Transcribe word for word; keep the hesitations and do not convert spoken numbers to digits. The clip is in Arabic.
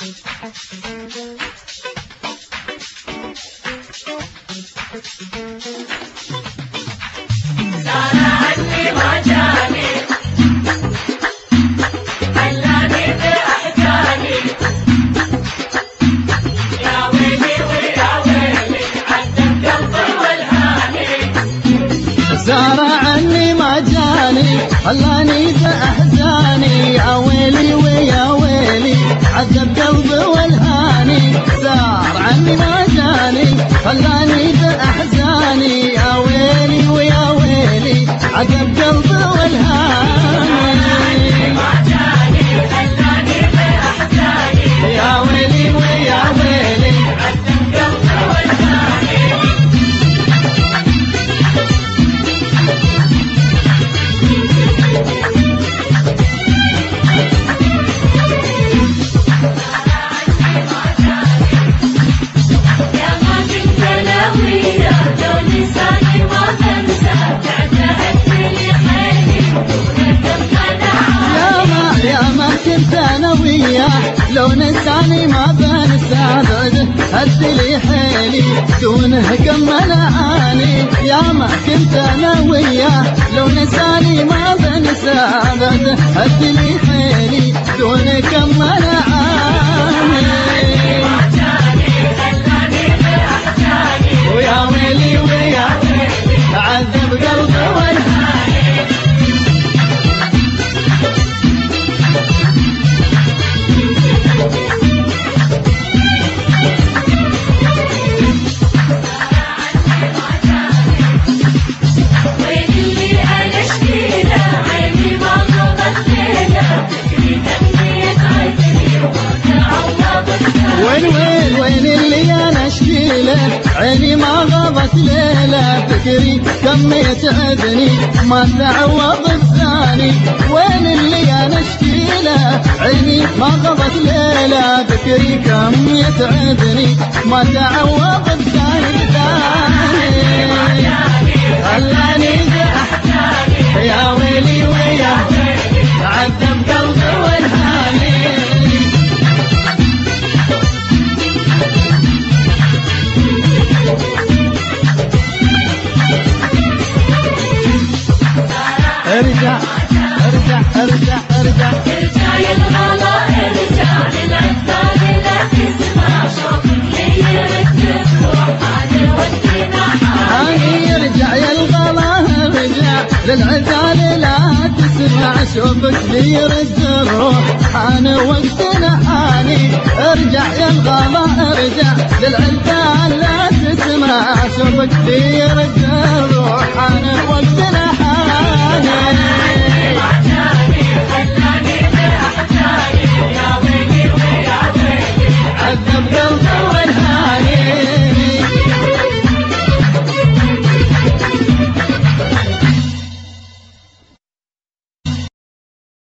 زارعني ما جاني خلاني بأحزاني يا ويلي ويا ويلي عذب قلبي والهاني زار عني ما جاني خلاني بأحزاني يا ويلي ويا ويلي عذب قلبي والهاني ما جاني خلاني بأحزاني يا ويلي ويا ويلي عذب قلبي والهاني لو نساني ما بنسى هد لي حيلي دونه كم منعاني يا ما كنت انا وياه لو نساني ما بنسى هد لي حيلي دونه كم منعاني ويا ويلي ويا عذب قلبي والهاني وين وين وين اللي انا اشكيله عيني ما غابت ليله فكري كم يتعبني ما تعوض الثاني وين اللي انا اشكيله عيني ما غابت ليله فكري كم يتعبني ما تعوض الثاني خلاني بأحزاني يا ويلي ويا عذب قلبي والهاني ارجع ارجع ارجع ارجع ارجع يا الغلا ارجع للعذاب لا تسمع شوقك لي يرد تروح بعد ودينا حاني ارجع يا الغلا ارجع للعذاب لا تسمع شوقك لي يرد الروح حان وقتنا حاني ارجع يا الغلا ارجع للعذاب لا تسمع شوقك لي يرد